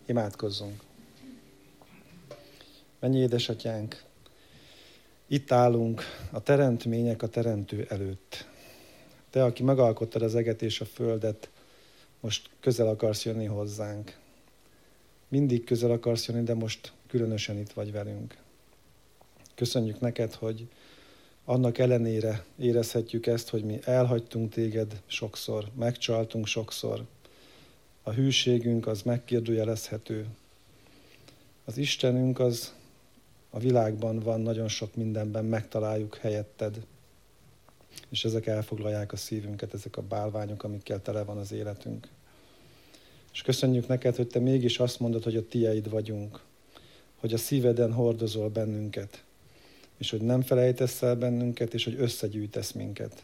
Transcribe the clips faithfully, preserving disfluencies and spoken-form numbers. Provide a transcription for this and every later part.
Imádkozzunk. Mennyi édesatyánk, itt állunk a teremtmények a teremtő előtt. Te, aki megalkottad az eget és a földet, most közel akarsz jönni hozzánk. Mindig közel akarsz jönni, de most különösen itt vagy velünk. Köszönjük neked, hogy annak ellenére érezhetjük ezt, hogy mi elhagytunk téged sokszor, megcsaltunk sokszor. A hűségünk az megkérdőjelezhető. Az Istenünk az a világban van, nagyon sok mindenben megtaláljuk helyetted. És ezek elfoglalják a szívünket, ezek a bálványok, amikkel tele van az életünk. És köszönjük neked, hogy te mégis azt mondod, hogy a tieid vagyunk, hogy a szíveden hordozol bennünket, és hogy nem felejtesz el bennünket, és hogy összegyűjtesz minket.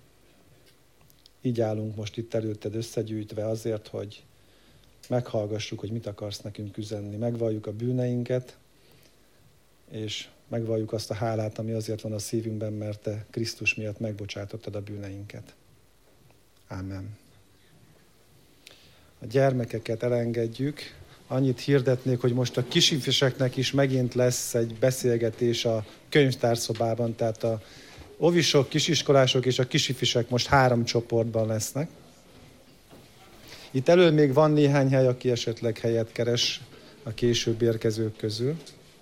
Így állunk most itt előtted összegyűjtve azért, hogy meghallgassuk, hogy mit akarsz nekünk üzenni. Megvalljuk a bűneinket, és megvalljuk azt a hálát, ami azért van a szívünkben, mert te Krisztus miatt megbocsátottad a bűneinket. Ámen. A gyermekeket elengedjük. Annyit hirdetnék, hogy most a kisifiseknek is megint lesz egy beszélgetés a könyvtárszobában, tehát a ovisok, kisiskolások és a kisifisek most három csoportban lesznek. Itt elől még van néhány hely, aki esetleg helyet keres a később érkezők közül.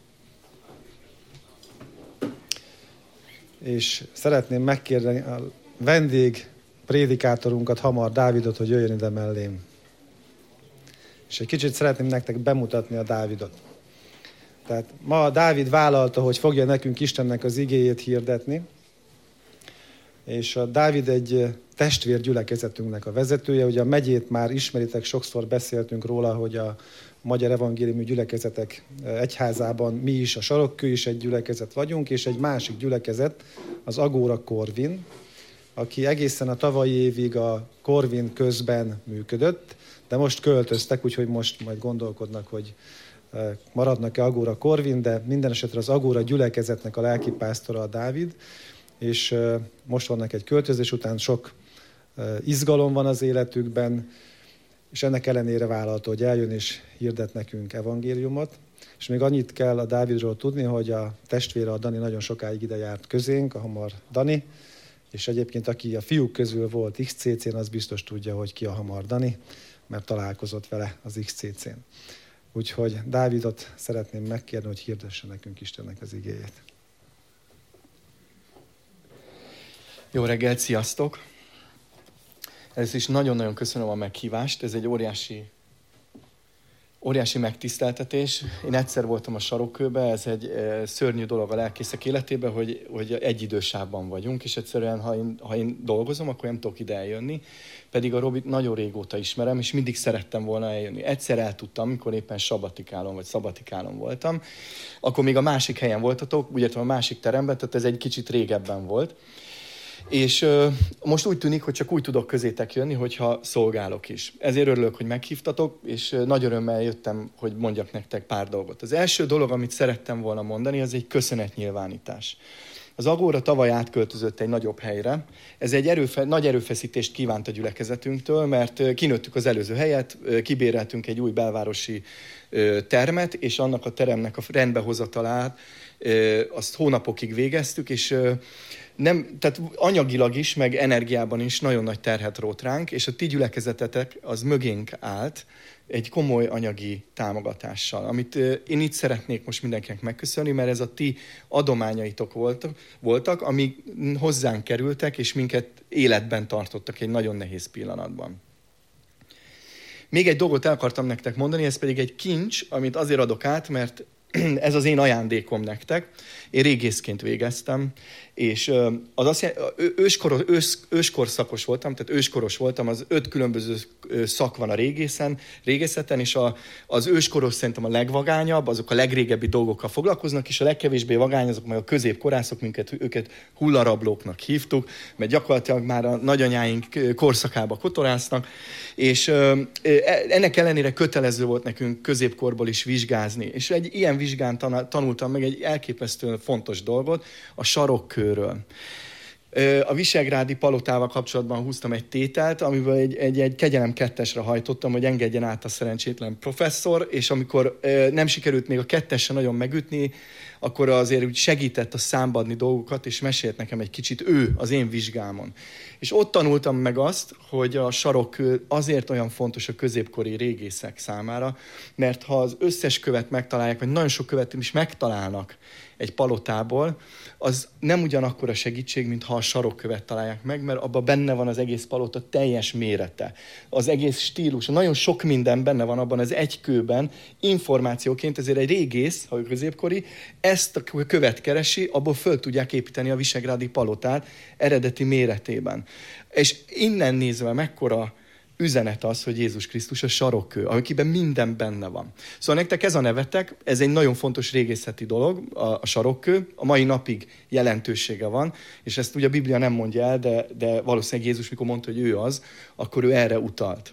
És szeretném megkérni a vendég prédikátorunkat, Hamar Dávidot, hogy jöjjön ide mellém. És egy kicsit szeretném nektek bemutatni a Dávidot. Tehát ma Dávid vállalta, hogy fogja nekünk Istennek az igéjét hirdetni, és a Dávid egy testvérgyülekezetünknek a vezetője. Ugye a megyét már ismeritek, sokszor beszéltünk róla, hogy a Magyar Evangéliumi Gyülekezetek egyházában mi is, a Sarokkő is egy gyülekezet vagyunk, és egy másik gyülekezet, az Agóra Corvin, aki egészen a tavalyi évig a Corvin közben működött, de most költöztek, úgyhogy most majd gondolkodnak, hogy maradnak-e Agóra Corvin, de minden esetre az Agóra gyülekezetnek a lelkipásztora a Dávid, és most vannak egy költözés után, sok izgalom van az életükben, és ennek ellenére vállalta, hogy eljön és hirdet nekünk evangéliumot. És még annyit kell a Dávidról tudni, hogy a testvére, a Dani nagyon sokáig ide járt közénk, a Hamar Dani, és egyébként aki a fiúk közül volt iksz cé cén, az biztos tudja, hogy ki a Hamar Dani, mert találkozott vele az iksz cé cén. Úgyhogy Dávidot szeretném megkérni, hogy hirdesse nekünk Istennek az igéjét. Jó reggelt, sziasztok! Először is nagyon-nagyon köszönöm a meghívást, ez egy óriási, óriási megtiszteltetés. Én egyszer voltam a Sarokkőben, ez egy e, szörnyű dolog a lelkészek életében, hogy, hogy egy idősávban vagyunk, és egyszerűen, ha én, ha én dolgozom, akkor nem tudok ide eljönni. Pedig a Robit nagyon régóta ismerem, és mindig szerettem volna eljönni. Egyszer el tudtam, amikor éppen sabatikálon vagy szabatikálon voltam, akkor még a másik helyen voltatok, ugye a másik teremben, tehát ez egy kicsit régebben volt. És uh, most úgy tűnik, hogy csak úgy tudok közétek jönni, hogyha szolgálok is. Ezért örülök, hogy meghívtatok, és uh, nagy örömmel jöttem, hogy mondjak nektek pár dolgot. Az első dolog, amit szerettem volna mondani, az egy köszönetnyilvánítás. Az Agóra tavaly átköltözött egy nagyobb helyre. Ez egy erőfe- nagy erőfeszítést kívánt a gyülekezetünktől, mert uh, kinőttük az előző helyet, uh, kibéreltünk egy új belvárosi uh, termet, és annak a teremnek a rendbehozatalát uh, azt hónapokig végeztük, és uh, Nem, tehát anyagilag is, meg energiában is nagyon nagy terhet rótt ránk, és a ti gyülekezetetek az mögénk állt egy komoly anyagi támogatással, amit én itt szeretnék most mindenkinek megköszönni, mert ez a ti adományaitok voltak, voltak, amik hozzánk kerültek, és minket életben tartottak egy nagyon nehéz pillanatban. Még egy dolgot el akartam nektek mondani, ez pedig egy kincs, amit azért adok át, mert ez az én ajándékom nektek. Én régészként végeztem, és az azt jelenti, őskor, ős, őskorszakos voltam, tehát őskoros voltam, az öt különböző szak van a régészen, régészeten, és a, az őskoros szerintem a legvagányabb, azok a legrégebbi dolgokkal foglalkoznak, és a legkevésbé vagány, azok meg a középkorászok, minket őket hullarablóknak hívtuk, mert gyakorlatilag már a nagyanyáink korszakába kotorásznak, és ennek ellenére kötelező volt nekünk középkorból is vizsgázni, és egy ilyen vizsgán tanultam meg egy elképesztően fontos dolgot, a sarokkőről. A Visegrádi palotával kapcsolatban húztam egy tételt, amiből egy, egy, egy kegyelem kettesre hajtottam, hogy engedjen át a szerencsétlen professzor, és amikor nem sikerült még a kettesre nagyon megütni, akkor azért úgy segített a számba adni dolgokat, és mesélt nekem egy kicsit ő az én vizsgámon. És ott tanultam meg azt, hogy a sarokkő azért olyan fontos a középkori régészek számára, mert ha az összes követ megtalálják, vagy nagyon sok követ is megtalálnak egy palotából, az nem ugyanakkor a segítség, mint ha a sarokkövet találják meg, mert abban benne van az egész palota teljes mérete. Az egész stílus, nagyon sok minden benne van abban az egy kőben, információként, ezért egy régész, ha ő középkori, ezt a követ keresi, abból föl tudják építeni a Visegrádi palotát eredeti méretében. És innen nézve mekkora üzenet az, hogy Jézus Krisztus a sarokkő, akiben minden benne van. Szóval nektek ez a nevetek, ez egy nagyon fontos régészeti dolog, a, a sarokkő, a mai napig jelentősége van, és ezt ugye a Biblia nem mondja el, de, de valószínűleg Jézus, mikor mondta, hogy ő az, akkor ő erre utalt.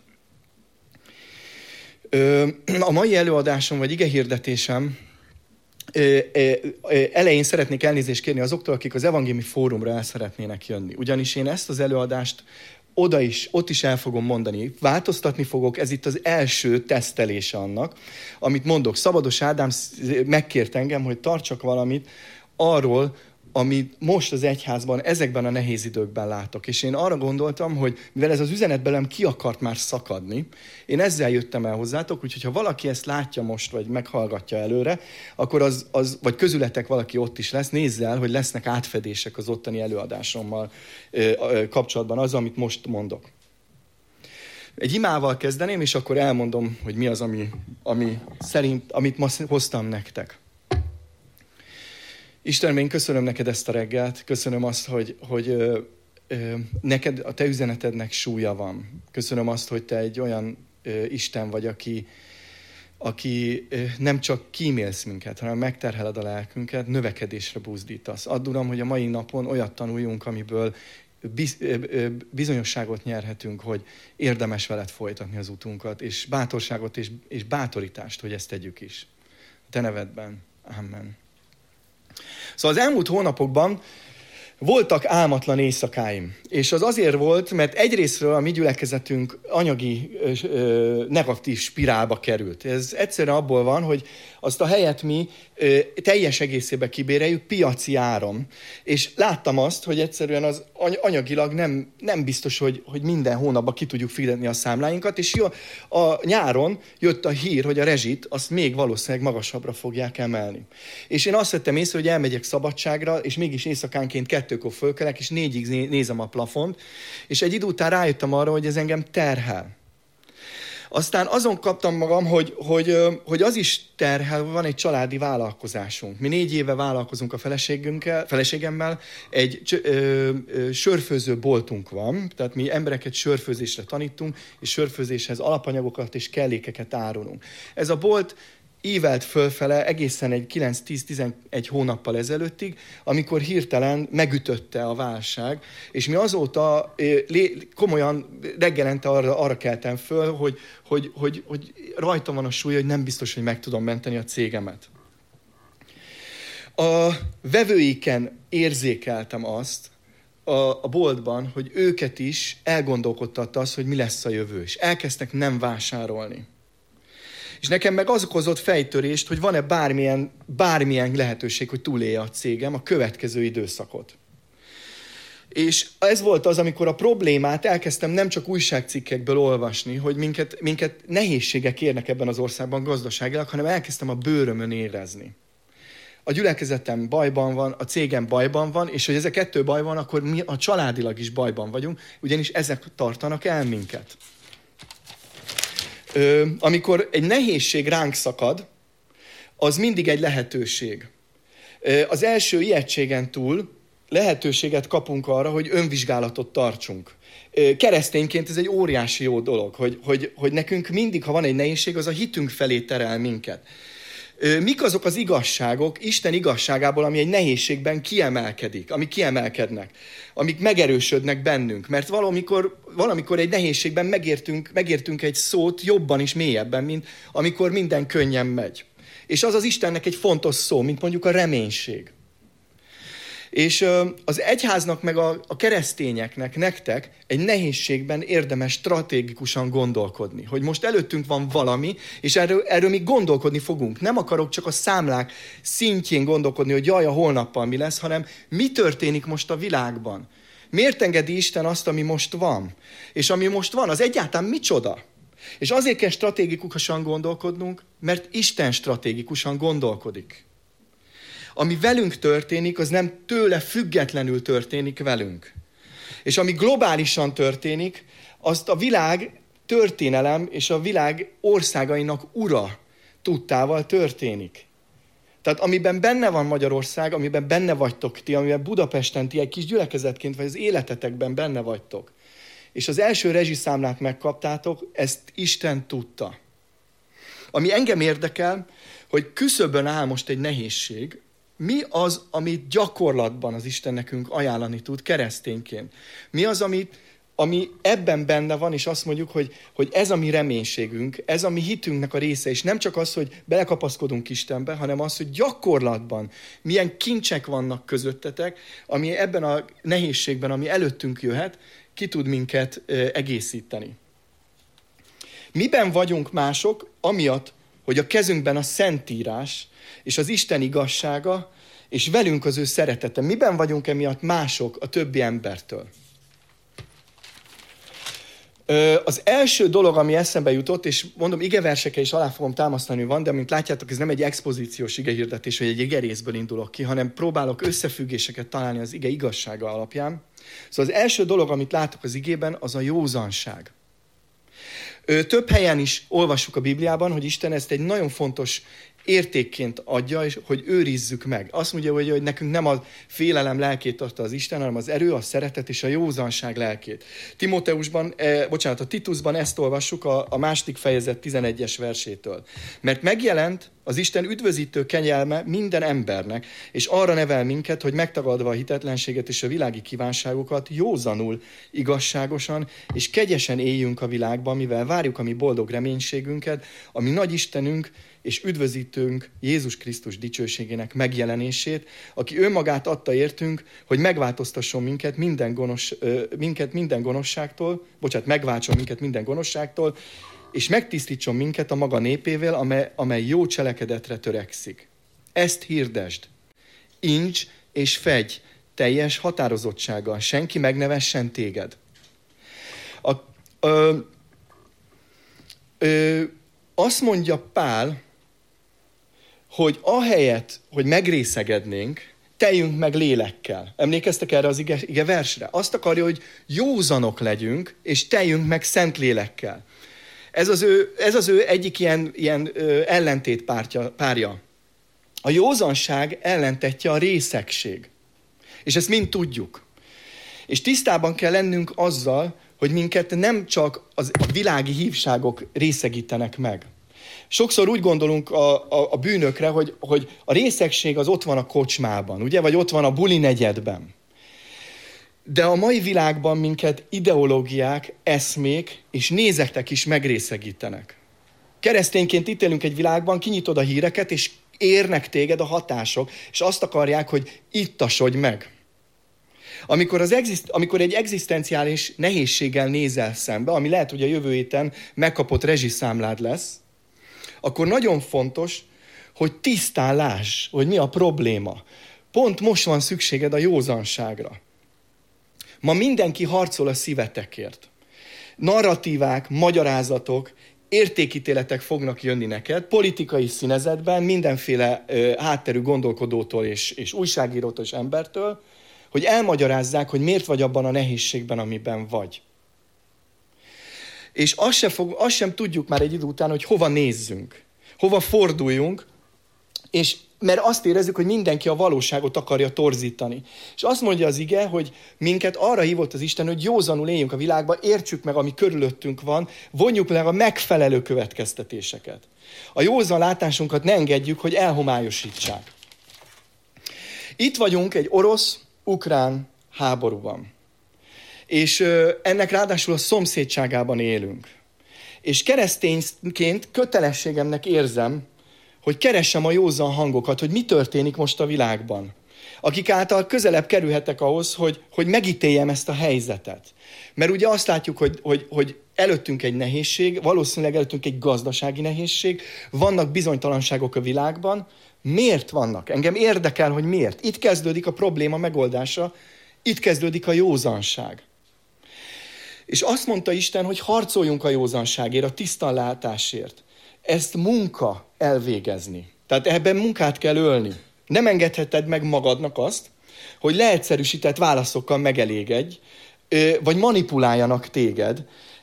Ö, a mai előadásom, vagy igehirdetésem, Ö, ö, ö, elején szeretnék elnézést kérni azoktól, akik az evangéliumi fórumra el szeretnének jönni. Ugyanis én ezt az előadást oda is, ott is el fogom mondani. Változtatni fogok, ez itt az első tesztelése annak, amit mondok. Szabados Ádám megkért engem, hogy tartsak valamit arról, amit most az egyházban, ezekben a nehéz időkben látok. És én arra gondoltam, hogy mivel ez az üzenet belem ki akart már szakadni, én ezzel jöttem el hozzátok, úgyhogy ha valaki ezt látja most, vagy meghallgatja előre, akkor az, az vagy közületek valaki ott is lesz, nézz el, hogy lesznek átfedések az ottani előadásommal kapcsolatban az, amit most mondok. Egy imával kezdeném, és akkor elmondom, hogy mi az, ami, ami szerint, amit ma hoztam nektek. Istenem, én köszönöm neked ezt a reggelt, köszönöm azt, hogy, hogy ö, ö, neked, a te üzenetednek súlya van. Köszönöm azt, hogy te egy olyan ö, Isten vagy, aki, aki ö, nem csak kímélsz minket, hanem megterheled a lelkünket, növekedésre buzdítasz. Add, Uram, hogy a mai napon olyat tanuljunk, amiből biz, ö, ö, bizonyosságot nyerhetünk, hogy érdemes veled folytatni az utunkat, és bátorságot és, és bátorítást, hogy ezt tegyük is. A te nevedben. Amen. Szóval az elmúlt hónapokban voltak álmatlan éjszakáim. És az azért volt, mert egyrésztről a mi gyülekezetünk anyagi ö, negatív spirálba került. Ez egyszerűen abból van, hogy azt a helyet mi ö, teljes egészébe kibéreljük piaci áron. És láttam azt, hogy egyszerűen az anyagilag nem, nem biztos, hogy, hogy minden hónapban ki tudjuk fizetni a számláinkat, és jó, a nyáron jött a hír, hogy a rezsit azt még valószínűleg magasabbra fogják emelni. És én azt vettem észre, hogy elmegyek szabadságra, és mégis éjszakánként kettőkor fölkelek, és négyig nézem a plafont, és egy idő után rájöttem arra, hogy ez engem terhel. Aztán azon kaptam magam, hogy, hogy, hogy az is terhel, van egy családi vállalkozásunk. Mi négy éve vállalkozunk a feleségünkkel, feleségemmel, egy ö, ö, sörfőző boltunk van, tehát mi embereket sörfőzésre tanítunk, és sörfőzéshez alapanyagokat és kellékeket árulunk. Ez a bolt ívelt fölfele egészen egy kilenc-tíz-tizenegy hónappal ezelőttig, amikor hirtelen megütötte a válság, és mi azóta komolyan reggelente arra, arra keltem föl, hogy, hogy, hogy, hogy rajta van a súly, hogy nem biztos, hogy meg tudom menteni a cégemet. A vevőiken érzékeltem azt a, a boltban, hogy őket is elgondolkodtatta az, hogy mi lesz a jövő, és elkezdtek nem vásárolni. És nekem meg az okozott fejtörést, hogy van-e bármilyen, bármilyen lehetőség, hogy túlélje a cégem a következő időszakot. És ez volt az, amikor a problémát elkezdtem nem csak újságcikkekből olvasni, hogy minket, minket nehézségek érnek ebben az országban gazdaságilag, hanem elkezdtem a bőrömön érezni. A gyülekezetem bajban van, a cégem bajban van, és hogy ez a kettő baj van, akkor mi a családilag is bajban vagyunk, ugyanis ezek tartanak el minket. Ö, amikor egy nehézség ránk szakad, az mindig egy lehetőség. Ö, az első ijegységen túl lehetőséget kapunk arra, hogy önvizsgálatot tartsunk. Ö, keresztényként ez egy óriási jó dolog, hogy, hogy, hogy nekünk mindig, ha van egy nehézség, az a hitünk felé terel minket. Ö, mik azok az igazságok Isten igazságából, ami egy nehézségben kiemelkedik, amik kiemelkednek, amik megerősödnek bennünk, mert valamikor, valamikor egy nehézségben megértünk, megértünk egy szót jobban és mélyebben, mint amikor minden könnyen megy. És az az Istennek egy fontos szó, mint mondjuk a reménység. És az egyháznak, meg a, a keresztényeknek, nektek egy nehézségben érdemes stratégikusan gondolkodni. Hogy most előttünk van valami, és erről, erről mi gondolkodni fogunk. Nem akarok csak a számlák szintjén gondolkodni, hogy jaj, a holnappal mi lesz, hanem mi történik most a világban. Miért engedi Isten azt, ami most van? És ami most van, az egyáltalán micsoda? És azért kell stratégikusan gondolkodnunk, mert Isten stratégikusan gondolkodik. Ami velünk történik, az nem tőle függetlenül történik velünk. És ami globálisan történik, azt a világ történelem és a világ országainak ura tudtával történik. Tehát amiben benne van Magyarország, amiben benne vagytok ti, amiben Budapesten ti egy kis gyülekezetként, vagy az életetekben benne vagytok, és az első rezsiszámlát megkaptátok, ezt Isten tudta. Ami engem érdekel, hogy küszöbön áll most egy nehézség, mi az, amit gyakorlatban az Isten nekünk ajánlani tud keresztényként? Mi az, ami, ami ebben benne van, és azt mondjuk, hogy, hogy ez a mi reménységünk, ez a mi hitünknek a része, és nem csak az, hogy belekapaszkodunk Istenbe, hanem az, hogy gyakorlatban milyen kincsek vannak közöttetek, ami ebben a nehézségben, ami előttünk jöhet, ki tud minket egészíteni. Miben vagyunk mások, amiatt, hogy a kezünkben a Szentírás és az Isten igazsága, és velünk az ő szeretete. Miben vagyunk emiatt mások a többi embertől? Az első dolog, ami eszembe jutott, és mondom, igeversekkel is alá fogom támasztani, van, de mint látjátok, ez nem egy expozíciós igehirdetés, vagy egy igerészből indulok ki, hanem próbálok összefüggéseket találni az ige igazsága alapján. Szóval az első dolog, amit látok az igében, az a józanság. Több helyen is olvassuk a Bibliában, hogy Isten ezt egy nagyon fontos értékként adja, és hogy őrizzük meg. Azt mondja, hogy, hogy nekünk nem a félelem lelkét adta az Isten, hanem az erő, a szeretet és a józanság lelkét. Timóteusban, eh, bocsánat, a Titusban ezt olvassuk a, a második fejezet tizenegyes versétől. Mert megjelent az Isten üdvözítő kegyelme minden embernek, és arra nevel minket, hogy megtagadva a hitetlenséget és a világi kívánságokat, józanul, igazságosan és kegyesen éljünk a világban, mivel várjuk a mi boldog reménységünket, ami nagy Istenünk és üdvözítőnk Jézus Krisztus dicsőségének megjelenését, aki önmagát adta értünk, hogy megváltoztasson minket minden, gonosz, minket minden gonoszságtól, bocsánat, megváltson minket minden gonoszságtól, és megtisztítson minket a maga népével, amely, amely jó cselekedetre törekszik. Ezt hirdesd. Incs és fegy teljes határozottsággal, senki meg ne vessen téged. A, ö, ö, azt mondja Pál, hogy ahelyett, hogy megrészegednénk, teljünk meg lélekkel. Emlékeztek erre az ige, ige versre? Azt akarja, hogy józanok legyünk, és teljünk meg szent lélekkel. Ez az ő, ez az ő egyik ilyen, ilyen ö, ellentét pártja, párja. A józanság ellentetje a részegség. És ezt mind tudjuk. És tisztában kell lennünk azzal, hogy minket nem csak az, a világi hívságok részegítenek meg. Sokszor úgy gondolunk a, a, a bűnökre, hogy, hogy a részegség az ott van a kocsmában, ugye? Vagy ott van a buli negyedben. De a mai világban minket ideológiák, eszmék és nézetek is megrészegítenek. Keresztényként itt élünk egy világban, kinyitod a híreket, és érnek téged a hatások, és azt akarják, hogy ittasodj meg. Amikor, az exist, amikor egy egzisztenciális nehézséggel nézel szembe, ami lehet, hogy a jövő héten megkapott rezsiszámlád lesz, akkor nagyon fontos, hogy tisztán láss, hogy mi a probléma. Pont most van szükséged a józanságra. Ma mindenki harcol a szívetekért. Narratívák, magyarázatok, értékítéletek fognak jönni neked, politikai színezetben, mindenféle ö, hátterű gondolkodótól és, és újságírótól és embertől, hogy elmagyarázzák, hogy miért vagy abban a nehézségben, amiben vagy. És azt sem, fog, azt sem tudjuk már egy idő után, hogy hova nézzünk, hova forduljunk, és mert azt érezzük, hogy mindenki a valóságot akarja torzítani. És azt mondja az ige, hogy minket arra hívott az Isten, hogy józanul éljünk a világba, értsük meg, ami körülöttünk van, vonjuk le a megfelelő következtetéseket. A józan látásunkat ne engedjük, hogy elhomályosítsák. Itt vagyunk egy orosz-ukrán háborúban. És ennek ráadásul a szomszédságában élünk. És keresztényként kötelességemnek érzem, hogy keressem a józan hangokat, hogy mi történik most a világban. akik által közelebb kerülhetek ahhoz, hogy, hogy megítéljem ezt a helyzetet. Mert ugye azt látjuk, hogy, hogy, hogy előttünk egy nehézség, valószínűleg előttünk egy gazdasági nehézség, vannak bizonytalanságok a világban. Miért vannak? Engem érdekel, hogy miért. Itt kezdődik a probléma megoldása, itt kezdődik a józanság. És azt mondta Isten, hogy harcoljunk a józanságért, a tisztanlátásért. Ezt munka elvégezni. Tehát ebben munkát kell ölni. Nem engedheted meg magadnak azt, hogy leegyszerűsített válaszokkal megelégedj, vagy manipuláljanak téged,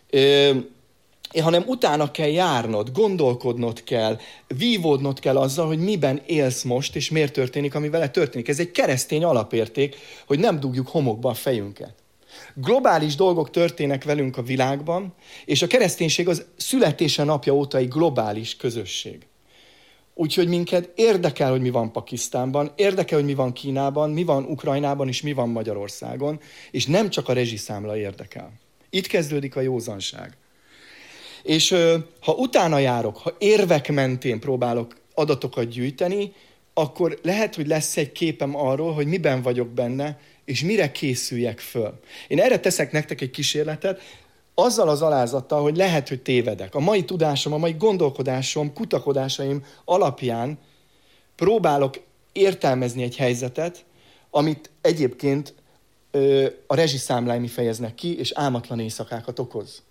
hanem utána kell járnod, gondolkodnod kell, vívódnod kell azzal, hogy miben élsz most, és miért történik, ami vele történik. Ez egy keresztény alapérték, hogy nem dugjuk homokba a fejünket. Globális dolgok történnek velünk a világban, és a kereszténység az születése napja óta egy globális közösség. Úgyhogy minket érdekel, hogy mi van Pakisztánban, érdekel, hogy mi van Kínában, mi van Ukrajnában, és mi van Magyarországon, és nem csak a rezsiszámla érdekel. Itt kezdődik a józanság. És ha utána járok, ha érvek mentén próbálok adatokat gyűjteni, akkor lehet, hogy lesz egy képem arról, hogy miben vagyok benne, és mire készüljek föl. Én erre teszek nektek egy kísérletet, azzal az alázattal, hogy lehet, hogy tévedek. A mai tudásom, a mai gondolkodásom, kutakodásaim alapján próbálok értelmezni egy helyzetet, amit egyébként ö, a rezsiszámláim fejeznek ki, és álmatlan éjszakákat okoz.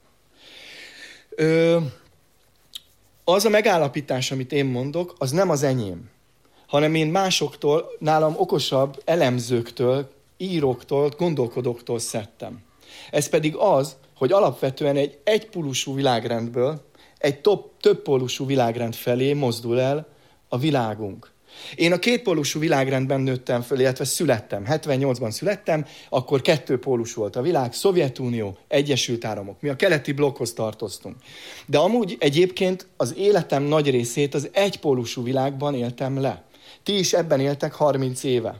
Ö, az a megállapítás, amit én mondok, az nem az enyém, hanem én másoktól, nálam okosabb elemzőktől, íróktól, gondolkodóktól szedtem. Ez pedig az, hogy alapvetően egy egypólusú világrendből egy top, többpólusú világrend felé mozdul el a világunk. Én a kétpólusú világrendben nőttem föl, illetve születtem. hetvennyolcban születtem, akkor kettőpólus volt a világ, Szovjetunió, Egyesült Államok. Mi a keleti blokkhoz tartoztunk. De amúgy egyébként az életem nagy részét az egypólusú világban éltem le. Ti is ebben éltek harminc éve.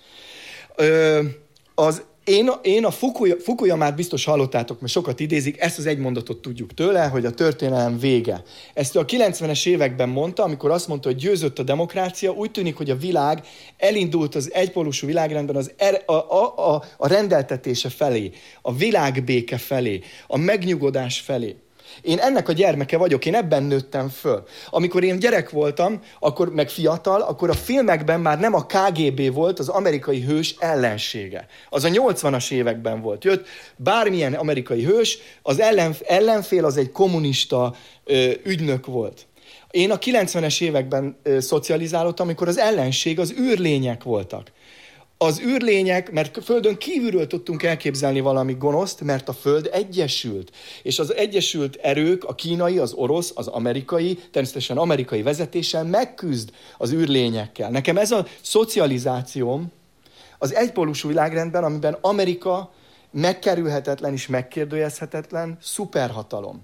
Ö, az Én, én a Fukuyamát biztos hallottátok, mert sokat idézik, ezt az egy mondatot tudjuk tőle, hogy a történelem vége. Ezt a kilencvenes években mondta, amikor azt mondta, hogy győzött a demokrácia, úgy tűnik, hogy a világ elindult az egypólusú világrendben az er, a, a, a, a rendeltetése felé, a világbéke felé, a megnyugodás felé. Én ennek a gyermeke vagyok, én ebben nőttem föl. Amikor én gyerek voltam, akkor meg fiatal, akkor a filmekben már nem a ká gé bé volt az amerikai hős ellensége. Az a nyolcvanas években volt. Jött bármilyen amerikai hős, az ellen, ellenfél az egy kommunista ö, ügynök volt. Én a kilencvenes években ö, szocializálódtam, amikor az ellenség az űrlények voltak. Az űrlények, mert Földön kívülről tudtunk elképzelni valami gonoszt, mert a Föld egyesült. És az egyesült erők, a kínai, az orosz, az amerikai, természetesen amerikai vezetéssel megküzd az űrlényekkel. Nekem ez a szocializációm az egypólusú világrendben, amiben Amerika megkerülhetetlen és megkérdőjelezhetetlen szuperhatalom.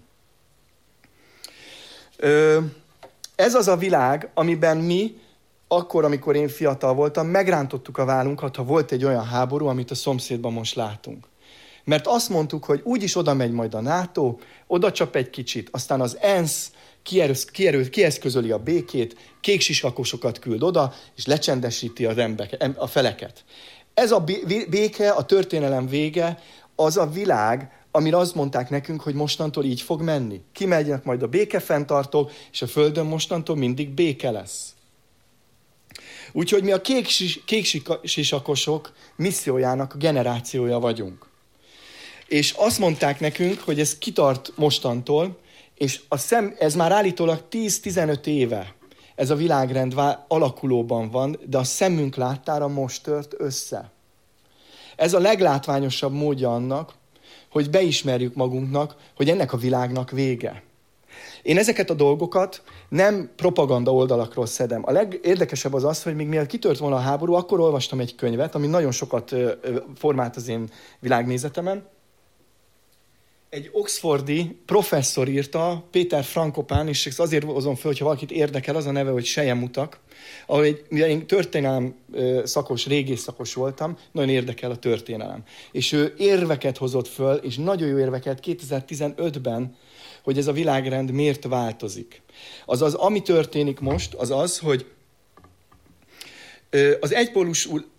Ez az a világ, amiben mi akkor, amikor én fiatal voltam, megrántottuk a vállunkat, ha volt egy olyan háború, amit a szomszédban most látunk. Mert azt mondtuk, hogy úgyis oda megy majd a NATO, oda csap egy kicsit, aztán az ENSZ kierő, kieszközöli a békét, kék sisakosokat küld oda, és lecsendesíti az emberek, a feleket. Ez a béke, a történelem vége, az a világ, amire azt mondták nekünk, hogy mostantól így fog menni. Kimegynek majd a békefenntartók, és a Földön mostantól mindig béke lesz. Úgyhogy mi a kék, sis, kék sisakosok missziójának a generációja vagyunk. És azt mondták nekünk, hogy ez kitart mostantól, és a szem, ez már állítólag tíz-tizenöt éve ez a világrend alakulóban van, de a szemünk láttára most tört össze. Ez a leglátványosabb módja annak, hogy beismerjük magunknak, hogy ennek a világnak vége. Én ezeket a dolgokat nem propaganda oldalakról szedem. A legérdekesebb az az, hogy még mielőtt kitört volna a háború, akkor olvastam egy könyvet, ami nagyon sokat formált az én világnézetemen. Egy oxfordi professzor írta, Péter Frankopán, és azért hozom föl, hogyha valakit érdekel, az a neve, hogy Sejemutak, ahol egy, mivel én történelem szakos, régész szakos voltam, nagyon érdekel a történelem. És ő érveket hozott föl, és nagyon jó érveket kétezer-tizenötben, hogy ez a világrend miért változik. Azaz, ami történik most, az az, hogy az egypólusú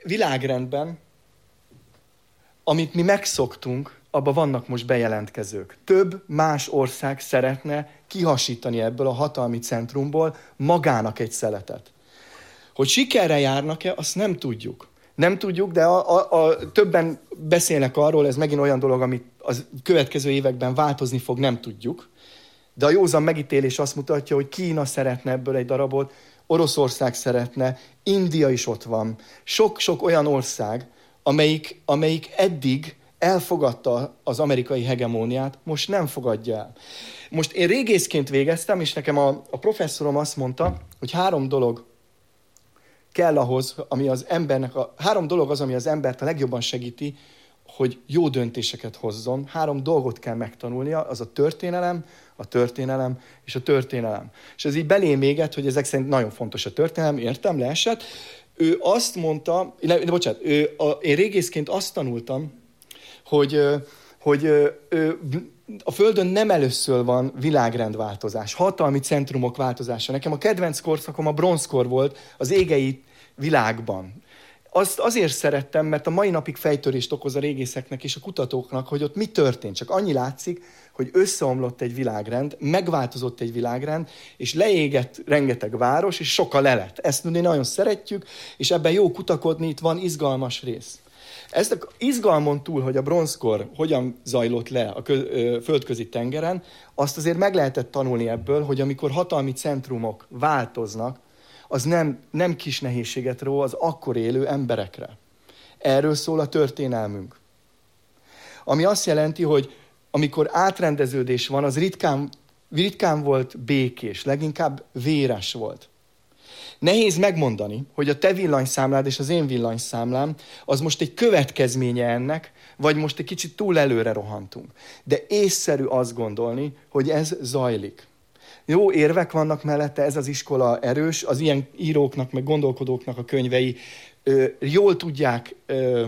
világrendben, amit mi megszoktunk, abban vannak most bejelentkezők. Több más ország szeretne kihasítani ebből a hatalmi centrumból magának egy szeletet. Hogy sikerre járnak-e, azt nem tudjuk. Nem tudjuk, de a, a, a, többen beszélnek arról, ez megint olyan dolog, amit az következő években változni fog, nem tudjuk. De a józan megítélés azt mutatja, hogy Kína szeretne ebből egy darabot, Oroszország szeretne, India is ott van. Sok-sok olyan ország, amelyik, amelyik eddig elfogadta az amerikai hegemóniát, most nem fogadja el. Most én régészként végeztem, és nekem a, a professzorom azt mondta, hogy három dolog kell ahhoz, ami az embernek, a, három dolog az, ami az embert a legjobban segíti, hogy jó döntéseket hozzon. Három dolgot kell megtanulnia, az a történelem, a történelem és a történelem. És ez így belém éget, hogy ezek szerint nagyon fontos a történelem, értem, leesett. Ő azt mondta, ne, ne, bocsánat, ő, a, én régészként azt tanultam, hogy, hogy a Földön nem először van világrendváltozás, hatalmi centrumok változása. Nekem a kedvenc korszakom a bronzkor volt az égei világban. Azt azért szerettem, mert a mai napig fejtörést okoz a régészeknek és a kutatóknak, hogy ott mi történt. Csak annyi látszik, hogy összeomlott egy világrend, megváltozott egy világrend, és leégett rengeteg város, és sokkal lelet. Ezt mi nagyon szeretjük, és ebben jó kutakodni, itt van izgalmas rész. Ezt a izgalmon túl, hogy a bronzkor hogyan zajlott le a földközi tengeren, azt azért meg lehetett tanulni ebből, hogy amikor hatalmi centrumok változnak, az nem, nem kis nehézséget ró az akkor élő emberekre. Erről szól a történelmünk. Ami azt jelenti, hogy amikor átrendeződés van, az ritkán, ritkán volt békés, leginkább véres volt. Nehéz megmondani, hogy a te villanyszámlád és az én villanyszámlám az most egy következménye ennek, vagy most egy kicsit túl előre rohantunk. De észszerű azt gondolni, hogy ez zajlik. Jó érvek vannak mellette, ez az iskola erős, az ilyen íróknak, meg gondolkodóknak a könyvei ö, jól tudják ö,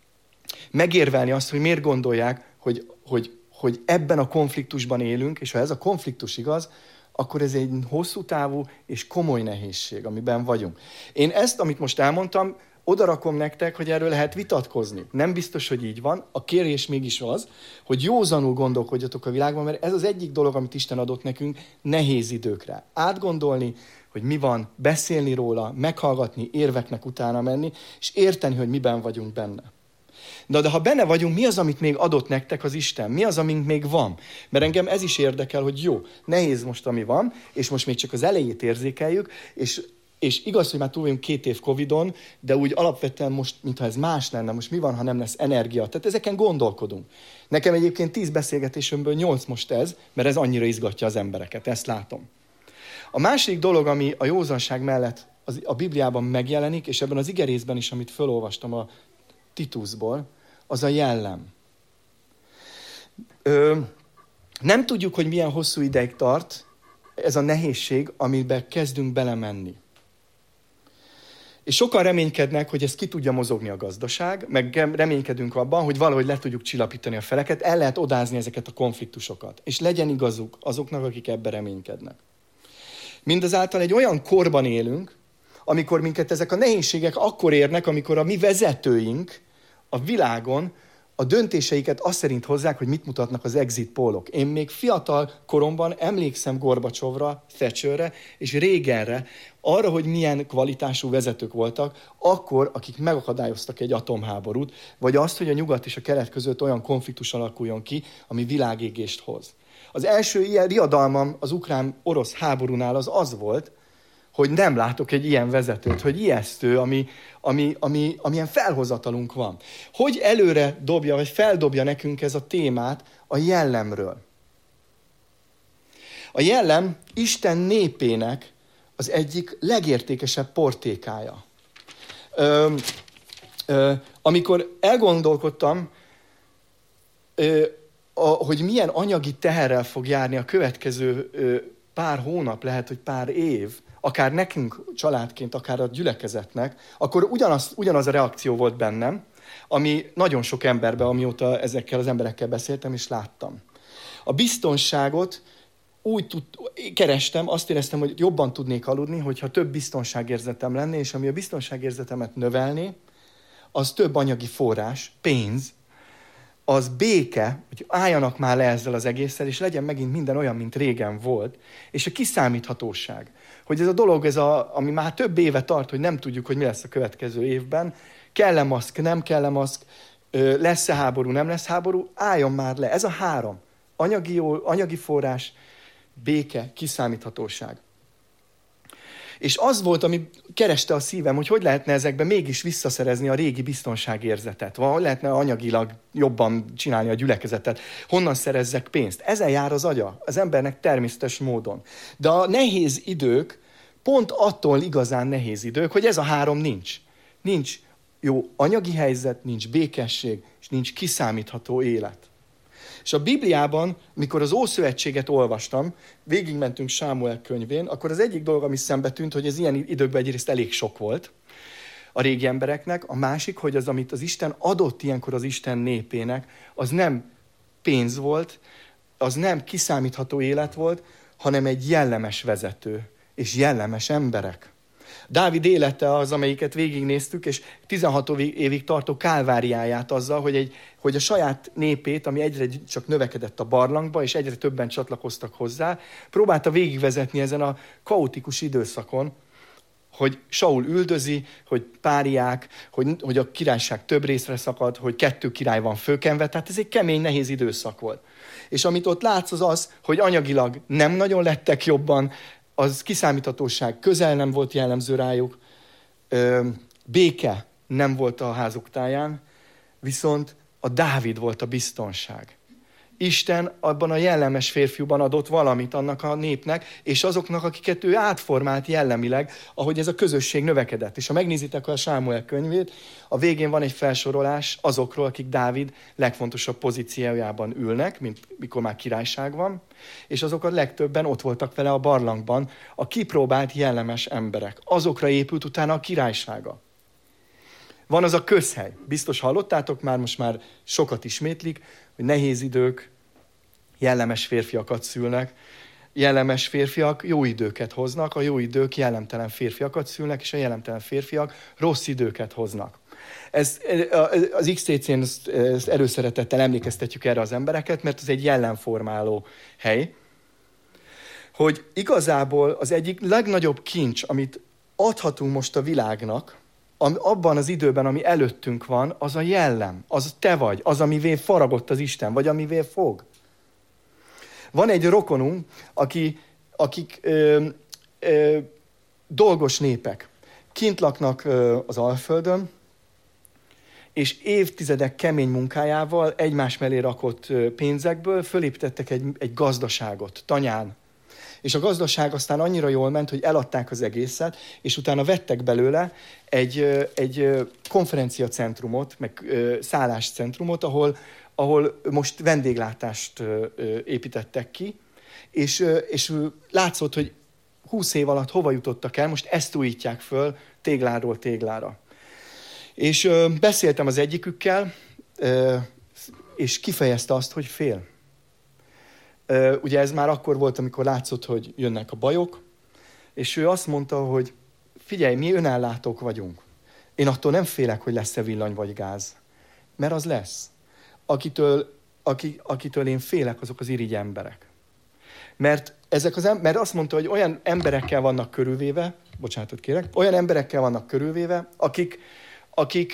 megérvelni azt, hogy miért gondolják, hogy, hogy, hogy ebben a konfliktusban élünk, és ha ez a konfliktus igaz, akkor ez egy hosszú távú és komoly nehézség, amiben vagyunk. Én ezt, amit most elmondtam, odarakom nektek, hogy erről lehet vitatkozni. Nem biztos, hogy így van. A kérés mégis az, hogy józanul gondolkodjatok a világban, mert ez az egyik dolog, amit Isten adott nekünk nehéz időkre. Átgondolni, hogy mi van, beszélni róla, meghallgatni, érveknek utána menni, és érteni, hogy miben vagyunk benne. De, de ha benne vagyunk, mi az, amit még adott nektek az Isten? Mi az, amink még van? Mert engem ez is érdekel, hogy jó, nehéz most, ami van, és most még csak az elejét érzékeljük, és, és igaz, hogy már túl vagyunk két év Covidon, de úgy alapvetően most, mintha ez más lenne, most mi van, ha nem lesz energia? Tehát ezeken gondolkodunk. Nekem egyébként tíz beszélgetésemből nyolc most ez, mert ez annyira izgatja az embereket, ezt látom. A másik dolog, ami a józanság mellett az, a Bibliában megjelenik, és ebben az igerészben is, amit felolvastam a Titusból, az a jellem. Ö, nem tudjuk, hogy milyen hosszú ideig tart ez a nehézség, amiben kezdünk belemenni. És sokan reménykednek, hogy ez ki tudja mozogni a gazdaság, meg reménykedünk abban, hogy valahogy le tudjuk csillapítani a feleket, el lehet odázni ezeket a konfliktusokat. És legyen igazuk azoknak, akik ebben reménykednek. Mindazáltal egy olyan korban élünk, amikor minket ezek a nehézségek akkor érnek, amikor a mi vezetőink a világon a döntéseiket azt szerint hozzák, hogy mit mutatnak az exit pólok. Én még fiatal koromban emlékszem Gorbacsovra, Thatcherre és Reaganre, arra, hogy milyen kvalitású vezetők voltak, akkor, akik megakadályoztak egy atomháborút, vagy azt, hogy a nyugat és a kelet között olyan konfliktus alakuljon ki, ami világégést hoz. Az első ilyen riadalmam az ukrán-orosz háborúnál az az volt, hogy nem látok egy ilyen vezetőt, hogy ijesztő, ami, ami, ami, amilyen felhozatalunk van. Hogy előre dobja, vagy feldobja nekünk ez a témát a jellemről. A jellem Isten népének az egyik legértékesebb portékája. Ö, ö, amikor elgondolkodtam, ö, a, hogy milyen anyagi teherrel fog járni a következő ö, pár hónap, lehet, hogy pár év, akár nekünk családként, akár a gyülekezetnek, akkor ugyanaz, ugyanaz a reakció volt bennem, ami nagyon sok emberben, amióta ezekkel az emberekkel beszéltem és láttam. A biztonságot úgy tud, kerestem, azt éreztem, hogy jobban tudnék aludni, hogyha több biztonságérzetem lenne, és ami a biztonságérzetemet növelné, az több anyagi forrás, pénz, az béke, hogy álljanak már le ezzel az egésszel, és legyen megint minden olyan, mint régen volt, és a kiszámíthatóság. Hogy ez a dolog, ez a, ami már több éve tart, hogy nem tudjuk, hogy mi lesz a következő évben, kell-e maszk, nem kell-e maszk, lesz-e háború, nem lesz háború, álljon már le. Ez a három. Anyagi, jó, anyagi forrás, béke, kiszámíthatóság. És az volt, ami kereste a szívem, hogy hogy lehetne ezekben mégis visszaszerezni a régi biztonságérzetet. Hogy lehetne anyagilag jobban csinálni a gyülekezetet. Honnan szerezzek pénzt? Ezen jár az agya, az embernek természetes módon. De a nehéz idők, pont attól igazán nehéz idők, hogy ez a három nincs. Nincs jó anyagi helyzet, nincs békesség, és nincs kiszámítható élet. És a Bibliában, mikor az Ószövetséget olvastam, végigmentünk Sámuel könyvén, akkor az egyik dolog, ami szembe tűnt, hogy ez ilyen időkben egyrészt elég sok volt a régi embereknek, a másik, hogy az, amit az Isten adott ilyenkor az Isten népének, az nem pénz volt, az nem kiszámítható élet volt, hanem egy jellemes vezető és jellemes emberek. Dávid élete az, amelyiket végignéztük, és tizenhat évig tartó kálváriáját azzal, hogy, egy, hogy a saját népét, ami egyre csak növekedett a barlangba, és egyre többen csatlakoztak hozzá, próbálta végigvezetni ezen a kaotikus időszakon, hogy Saul üldözi, hogy páriák, hogy, hogy a királyság több részre szakad, hogy kettő király van fölkenve, tehát ez egy kemény, nehéz időszak volt. És amit ott látsz az az, hogy anyagilag nem nagyon lettek jobban, az kiszámíthatóság közel nem volt jellemző rájuk, béke nem volt a házuk táján, viszont a Dávid volt a biztonság. Isten abban a jellemes férfiúban adott valamit annak a népnek, és azoknak, akiket ő átformált jellemileg, ahogy ez a közösség növekedett. És ha megnézitek a Sámuel könyvét, a végén van egy felsorolás azokról, akik Dávid legfontosabb pozíciójában ülnek, mint mikor már királyság van, és azok a legtöbben ott voltak vele a barlangban, a kipróbált jellemes emberek. Azokra épült utána a királysága. Van az a közhely. Biztos hallottátok már, most már sokat ismétlik, hogy nehéz idők jellemes férfiakat szülnek. Jellemes férfiak jó időket hoznak, a jó idők jellemtelen férfiakat szülnek, és a jellemtelen férfiak rossz időket hoznak. Ez, az iksz té cén előszeretettel emlékeztetjük erre az embereket, mert ez egy jellemformáló hely, hogy igazából az egyik legnagyobb kincs, amit adhatunk most a világnak, abban az időben, ami előttünk van, az a jellem, az te vagy, az, amivé faragott az Isten, vagy amivé fog. Van egy rokonunk, aki, akik ö, ö, dolgos népek, kint laknak ö, az Alföldön, és évtizedek kemény munkájával, egymás mellé rakott ö, pénzekből fölépítettek egy, egy gazdaságot, tanyán. És a gazdaság aztán annyira jól ment, hogy eladták az egészet, és utána vettek belőle egy, egy konferenciacentrumot, meg szálláscentrumot, ahol, ahol most vendéglátást építettek ki, és, és látszott, hogy húsz év alatt hova jutottak el, most ezt újítják föl tégláról téglára. És beszéltem az egyikükkel, és kifejezte azt, hogy fél. Ugye ez már akkor volt, amikor látszott, hogy jönnek a bajok, és ő azt mondta, hogy figyelj, mi önellátók vagyunk. Én attól nem félek, hogy lesz-e villany vagy gáz, mert az lesz. Akitől, aki, akitől én félek, azok az irigy emberek. Mert, ezek az em- mert azt mondta, hogy olyan emberekkel vannak körülvéve, bocsánatot kérek, olyan emberekkel vannak körülvéve, akik, akik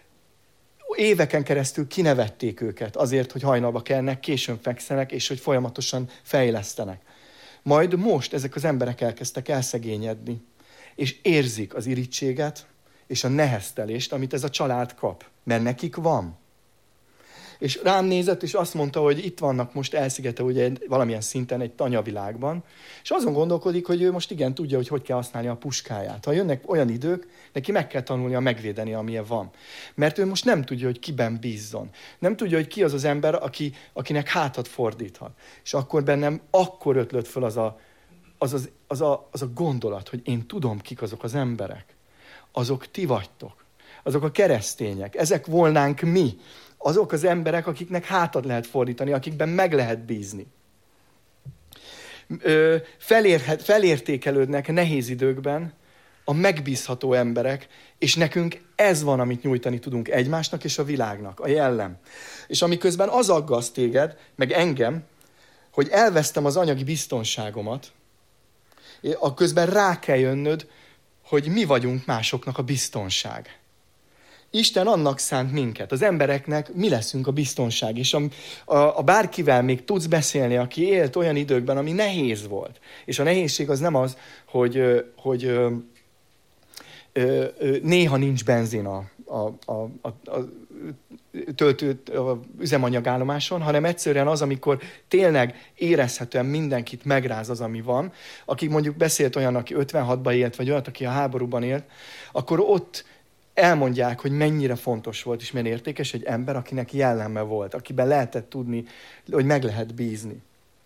éveken keresztül kinevették őket azért, hogy hajnalba kelnek, későn fekszenek, és hogy folyamatosan fejlesztenek. Majd most ezek az emberek elkezdtek elszegényedni, és érzik az irítséget és a neheztelést, amit ez a család kap, mert nekik van. És rám nézett, és azt mondta, hogy itt vannak most elszigetelve ugye valamilyen szinten egy tanyavilágban, és azon gondolkodik, hogy ő most igen tudja, hogy hogy kell használni a puskáját. Ha jönnek olyan idők, neki meg kell tanulnia megvédeni, amilyen van. Mert ő most nem tudja, hogy kiben bízzon. Nem tudja, hogy ki az az ember, aki, akinek hátat fordíthat. És akkor bennem akkor ötlött föl az a, az, az, az, a, az a gondolat, hogy én tudom, kik azok az emberek. Azok ti vagytok. Azok a keresztények. Ezek volnánk mi. Azok az emberek, akiknek hátat lehet fordítani, akikben meg lehet bízni. Felérhet, felértékelődnek nehéz időkben a megbízható emberek, és nekünk ez van, amit nyújtani tudunk egymásnak és a világnak, a jellem. És amiközben az aggaszt téged, meg engem, hogy elvesztem az anyagi biztonságomat, a közben rá kell jönnöd, hogy mi vagyunk másoknak a biztonság. Isten annak szánt minket, az embereknek mi leszünk a biztonság, és a, a, a bárkivel még tudsz beszélni, aki élt olyan időkben, ami nehéz volt. És a nehézség az nem az, hogy, hogy ö, ö, ö, néha nincs benzin a, a, a, a, a töltő a üzemanyagállomáson, hanem egyszerűen az, amikor tényleg érezhetően mindenkit megráz az, ami van. Aki mondjuk beszélt olyan, aki ötvenhatban élt, vagy olyan, aki a háborúban élt, akkor ott elmondják, hogy mennyire fontos volt, és milyen értékes egy ember, akinek jelleme volt, akiben lehetett tudni, hogy meg lehet bízni.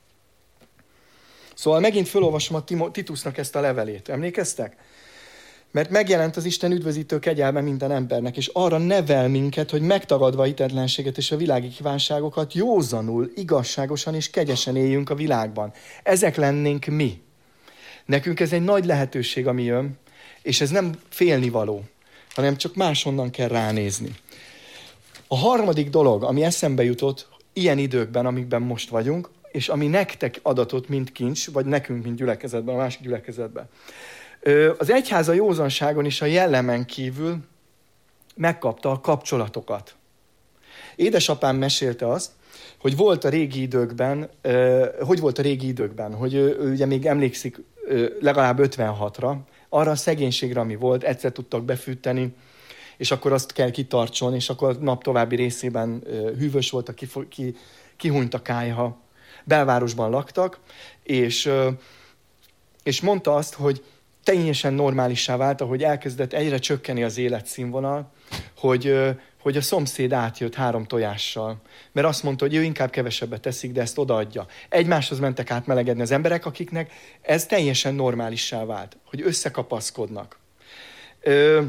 Szóval megint felolvasom a Titusnak ezt a levelét. Emlékeztek? Mert megjelent az Isten üdvözítő kegyelme minden embernek, és arra nevel minket, hogy megtagadva a hitetlenséget és a világi kívánságokat józanul, igazságosan és kegyesen éljünk a világban. Ezek lennénk mi. Nekünk ez egy nagy lehetőség, ami jön, és ez nem félnivaló, hanem csak máshonnan kell ránézni. A harmadik dolog, ami eszembe jutott ilyen időkben, amikben most vagyunk, és ami nektek adatot, mint kincs, vagy nekünk, mint gyülekezetben, a másik gyülekezetben. Az egyház a józanságon és a jellemen kívül megkapta a kapcsolatokat. Édesapám mesélte azt, hogy volt a régi időkben, hogy volt a régi időkben, hogy ő, ő ugye még emlékszik legalább ötvenhatra, arra a szegénységre, ami volt, egyszer tudtak befűteni, és akkor azt kell kitartson, és akkor a nap további részében hűvös volt, a ki, kihunyt a kályha. Belvárosban laktak, és, és mondta azt, hogy teljesen normálissá vált, ahogy elkezdett egyre csökkenni az életszínvonal, hogy, hogy a szomszéd átjött három tojással. Mert azt mondta, hogy ő inkább kevesebbet teszik, de ezt odaadja. Egymáshoz mentek át melegedni az emberek, akiknek ez teljesen normálissá vált, hogy összekapaszkodnak. Ö,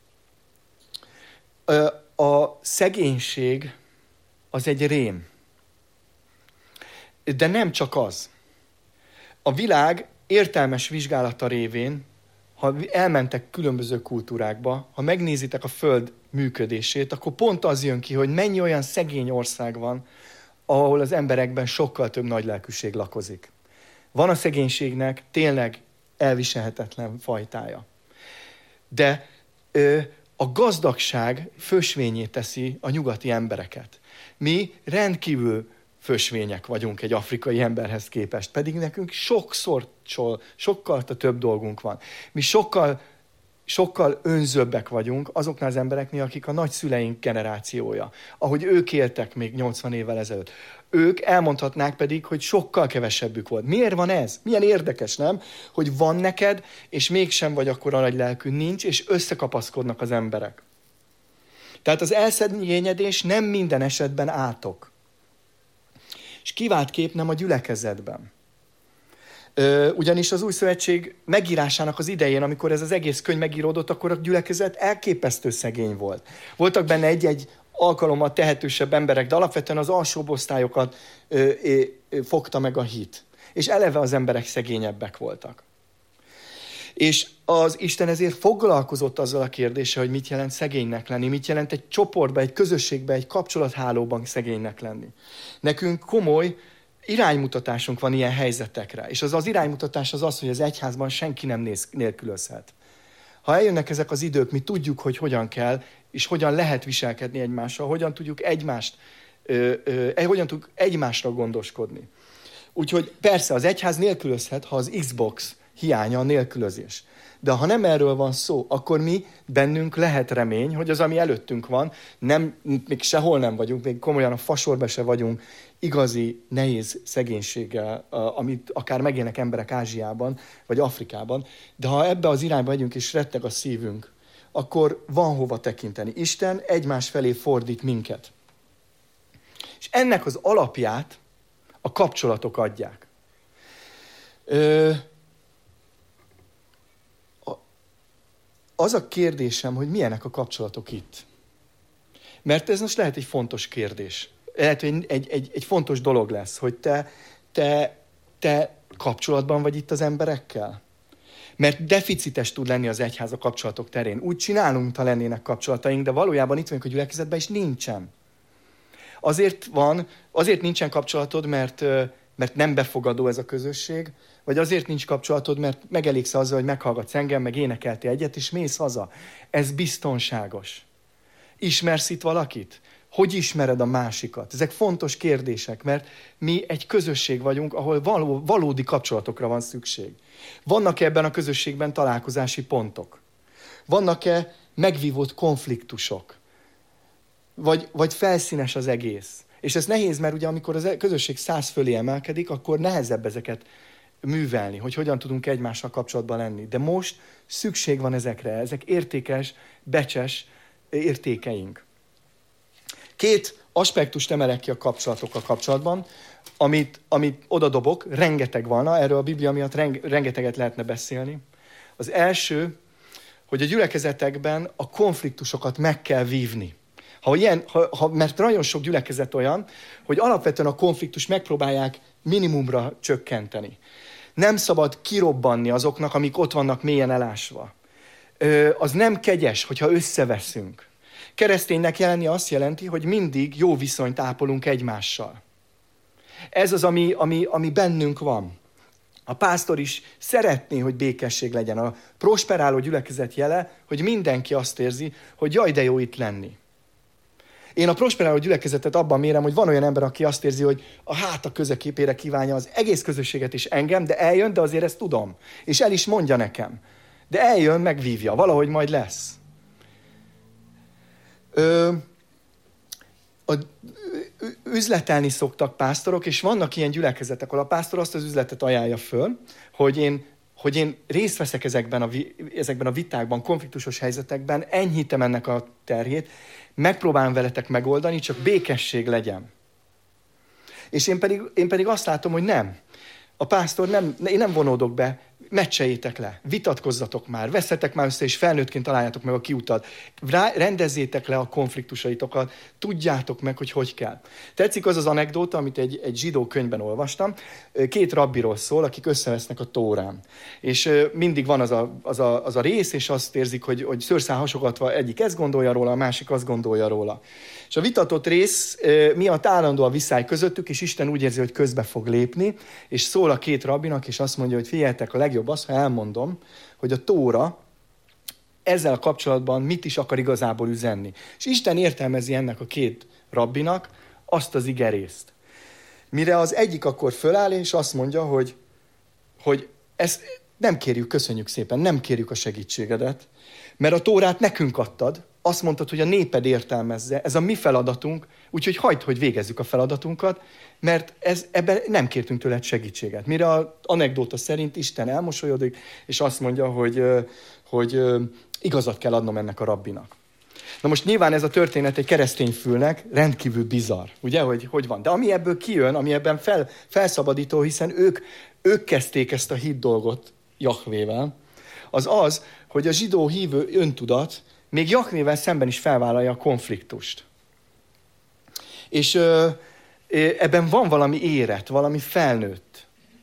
ö, a szegénység az egy rém. De nem csak az. A világ értelmes vizsgálata révén, ha elmentek különböző kultúrákba, ha megnézitek a föld működését, akkor pont az jön ki, hogy mennyi olyan szegény ország van, ahol az emberekben sokkal több nagylelkűség lakozik. Van a szegénységnek tényleg elviselhetetlen fajtája. De ö, a gazdagság fősvényé teszi a nyugati embereket. Mi rendkívül fősvények vagyunk egy afrikai emberhez képest, pedig nekünk sokszor, sokkal több dolgunk van. Mi sokkal, sokkal önzőbbek vagyunk azoknál az embereknél, akik a nagyszüleink generációja, ahogy ők éltek még nyolcvan évvel ezelőtt. Ők elmondhatnák pedig, hogy sokkal kevesebbük volt. Miért van ez? Milyen érdekes, nem? Hogy van neked, és mégsem vagy akkora nagy lelkű, nincs, és összekapaszkodnak az emberek. Tehát az elszegényedés nem minden esetben átok. És kivált kép nem a gyülekezetben. Ö, ugyanis az Új Szövetség megírásának az idején, amikor ez az egész könyv megíródott, akkor a gyülekezet elképesztő szegény volt. Voltak benne egy-egy alkalommal tehetősebb emberek, de alapvetően az alsóbb osztályokat ö, ö, ö, fogta meg a hit. És eleve az emberek szegényebbek voltak. És az Isten ezért foglalkozott azzal a kérdéssel, hogy mit jelent szegénynek lenni, mit jelent egy csoportban, egy közösségben, egy kapcsolathálóban szegénynek lenni. Nekünk komoly iránymutatásunk van ilyen helyzetekre, és az az iránymutatás az az, hogy az egyházban senki nem néz, nélkülözhet. Ha eljönnek ezek az idők, mi tudjuk, hogy hogyan kell, és hogyan lehet viselkedni egymással, hogyan tudjuk egymást, ö, ö, hogyan tudjuk egymásra gondoskodni. Úgyhogy persze az egyház nélkülözhet, ha az Xbox hiánya a nélkülözés. De ha nem erről van szó, akkor mi bennünk lehet remény, hogy az, ami előttünk van, nem, még sehol nem vagyunk, még komolyan a fasorba se vagyunk, igazi, nehéz szegénységgel, amit akár megélnek emberek Ázsiában, vagy Afrikában, de ha ebbe az irányba megyünk és retteg a szívünk, akkor van hova tekinteni. Isten egymás felé fordít minket. És ennek az alapját a kapcsolatok adják. Ö, Az a kérdésem, hogy milyenek a kapcsolatok itt. Mert ez most lehet egy fontos kérdés. Lehet, hogy egy, egy, egy fontos dolog lesz, hogy te, te, te kapcsolatban vagy itt az emberekkel. Mert deficites tud lenni az egyház a kapcsolatok terén. Úgy csinálunk, mintha lennének kapcsolataink, de valójában itt vagyunk a gyülekezetben, és nincsen. Azért van, azért nincsen kapcsolatod, mert, mert nem befogadó ez a közösség, vagy azért nincs kapcsolatod, mert megelégsz azzal, hogy meghallgatsz engem, meg énekeltél egyet, és mész haza. Ez biztonságos. Ismersz itt valakit? Hogy ismered a másikat? Ezek fontos kérdések, mert mi egy közösség vagyunk, ahol való, valódi kapcsolatokra van szükség. Vannak-e ebben a közösségben találkozási pontok? Vannak-e megvívott konfliktusok? Vagy, vagy felszínes az egész? És ez nehéz, mert ugye amikor a közösség száz fölé emelkedik, akkor nehezebb ezeket művelni, hogy hogyan tudunk egymással kapcsolatban lenni. De most szükség van ezekre, ezek értékes, becses értékeink. Két aspektust emelek ki a kapcsolatokkal kapcsolatban, amit, amit odadobok, rengeteg van, erről a Biblia miatt rengeteget lehetne beszélni. Az első, hogy a gyülekezetekben a konfliktusokat meg kell vívni. Ha ilyen, ha, ha, mert nagyon sok gyülekezet olyan, hogy alapvetően a konfliktus megpróbálják minimumra csökkenteni. Nem szabad kirobbanni azoknak, amik ott vannak mélyen elásva. Ö, az nem kegyes, hogyha összeveszünk. Kereszténynek jelenni azt jelenti, hogy mindig jó viszonyt ápolunk egymással. Ez az, ami, ami, ami bennünk van. A pásztor is szeretné, hogy békesség legyen. A prosperáló gyülekezet jele, hogy mindenki azt érzi, hogy jaj, de jó itt lenni. Én a prosperáló gyülekezetet abban mérem, hogy van olyan ember, aki azt érzi, hogy a háta közeképére kívánja az egész közösséget is engem, de eljön, de azért ezt tudom. És el is mondja nekem. De eljön, megvívja. Valahogy majd lesz. Ö, a, üzletelni szoktak pásztorok, és vannak ilyen gyülekezetek, ahol a pásztor azt az üzletet ajánlja föl, hogy én, hogy én részt veszek ezekben a, ezekben a vitákban, konfliktusos helyzetekben, enyhítem ennek a terhét, megpróbálom veletek megoldani, csak békesség legyen. És én pedig, én pedig azt látom, hogy nem. A pásztor nem, én nem vonódok be, meccseljétek le, vitatkozzatok már, veszetek már össze, és felnőttként találjátok meg a kiutat. Rendezzétek le a konfliktusaitokat, tudjátok meg, hogy hogy kell. Tetszik az az anekdóta, amit egy, egy zsidó könyvben olvastam. Két rabbiról szól, akik összevesznek a Tórán. És mindig van az a, az a, az a rész, és azt érzik, hogy, hogy szőrszál hasogatva egyik ezt gondolja róla, a másik azt gondolja róla. És a vitatott rész miatt állandó a viszály közöttük, és Isten úgy érzi, hogy közbe fog lépni, és szól a két rabbinak, és azt mondja, hogy figyeljetek, a legjobb az, ha elmondom, hogy a Tóra ezzel a kapcsolatban mit is akar igazából üzenni. És Isten értelmezi ennek a két rabbinak azt az igerészt. Mire az egyik akkor föláll, és azt mondja, hogy, hogy ezt nem kérjük, köszönjük szépen, nem kérjük a segítségedet, mert a Tórát nekünk adtad, azt mondtad, hogy a néped értelmezze, ez a mi feladatunk, úgyhogy hagyd, hogy végezzük a feladatunkat, mert ez, ebben nem kértünk tőled segítséget. Mire az anekdóta szerint Isten elmosolyodik, és azt mondja, hogy, hogy igazat kell adnom ennek a rabbinak. Na most nyilván ez a történet egy keresztény fülnek rendkívül bizarr, ugye, hogy hogy van. De ami ebből kijön, ami ebben fel, felszabadító, hiszen ők, ők kezdték ezt a hit dolgot Jahvével, az az, hogy a zsidó hívő öntudat még Jahvével szemben is felvállalja a konfliktust. És ö, ebben van valami érett, valami felnőtt.